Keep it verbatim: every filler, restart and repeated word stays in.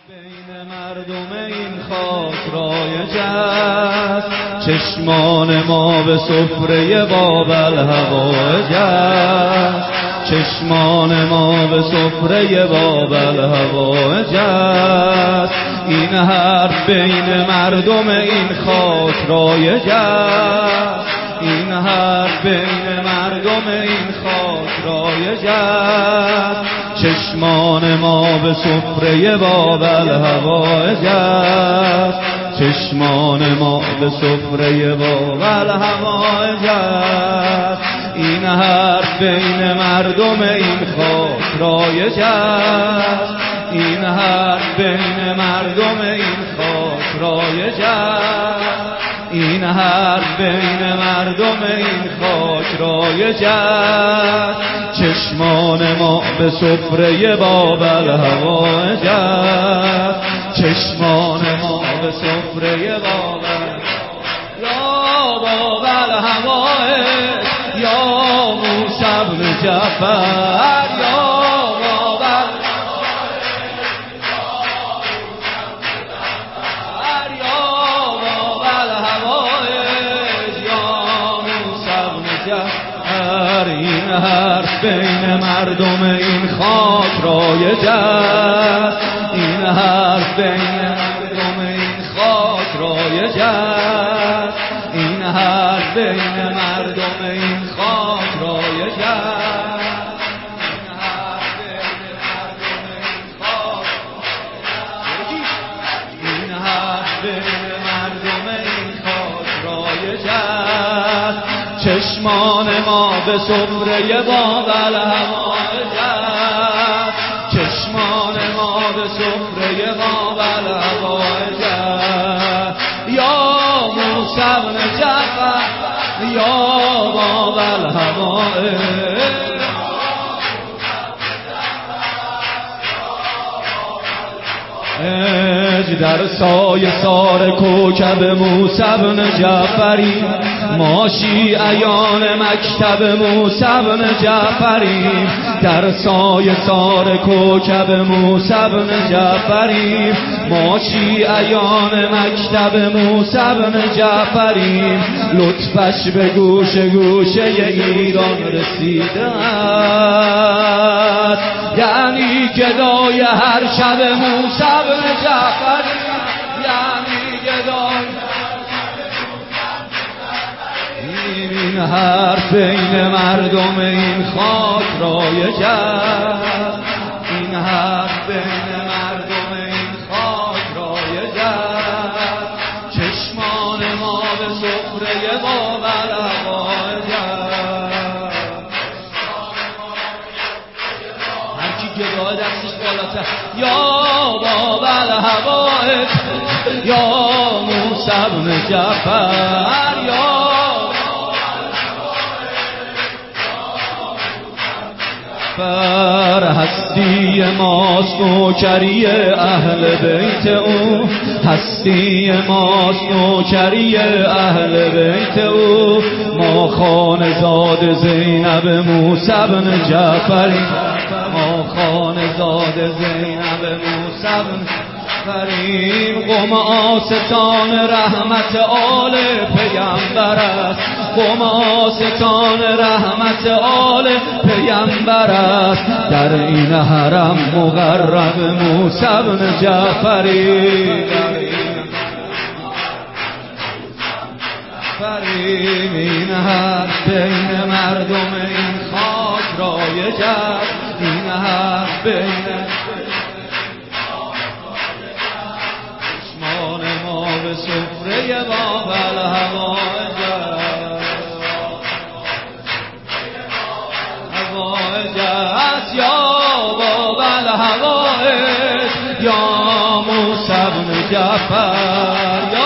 بین مردم این خاک رایج است، چشمان ما به سفره بابل هوایج است، چشمان ما به سفره بابل هوایج است. این حرف بین مردم این خاک رایج است، این حرف بین مردم این خاک رایج است. چشمان ما به سفره بابل هوایج است، چشمان ما به سفره بابل هوایج است. این حرف بین مردم این خاک رایج است، این حرف بین مردم این خاک رایج است. این حرف بین مردم این خاک رایج است، چشمان ما به سفره بابل هوایج است، چشمان ما به سفره بابل. یا بابل هوایج یا موسی بن جعفر، یا بابل این حرف بین مردم این خاک رایج است، این حرف بین مردم این خاک رایج است، این حرف بین مردم این خاک رایج است، این حرف بین مردم این خاک این حرف بین مردم این خاک رایج است. چشمان ما به سفره بابل هوایج است، چشمان ما به سفره بابل هوایج است. یا موسی بن جعفر یا بابل هوایج، در سایه سار کوکب موسی بن جعفری، ما شیعیان مکتب موسی بن جعفری. در سایه سار کوکب موسی بن جعفری، ما شیعیان مکتب موسی بن جعفری. لطفش به گوش گوشه ایران رسیده است، یعنی گدای هر شب موسی بن جعفری، یعنی گدای. این حرف بین مردم این خاک رایج است، این حرف بین مردم این خاک رایج است. چشمان ما به سفره بابل هوایج است. هر کی گدای دستش بالاتر، یا بابل هوایج یا موسی بن جعفر، یا بر هستی ماست نوکری اهل بیت او، هستی ماست نوکری اهل بیت او. ما خانزاد زینب موسی بن جعفری، ما خانزاد زینب موسی بن فریم. قوم آستان رحمت آل پیامبر است، قوم آستان رحمت آل پیامبر است. در این حرم مقرب موسی بن جعفری، فریم. این حرف بین مردم این خاک رایج است، این حرف بین به سفره بابل هوایج است، هوایج است. یا بابل هوایج یا موسی بن جعفر، یا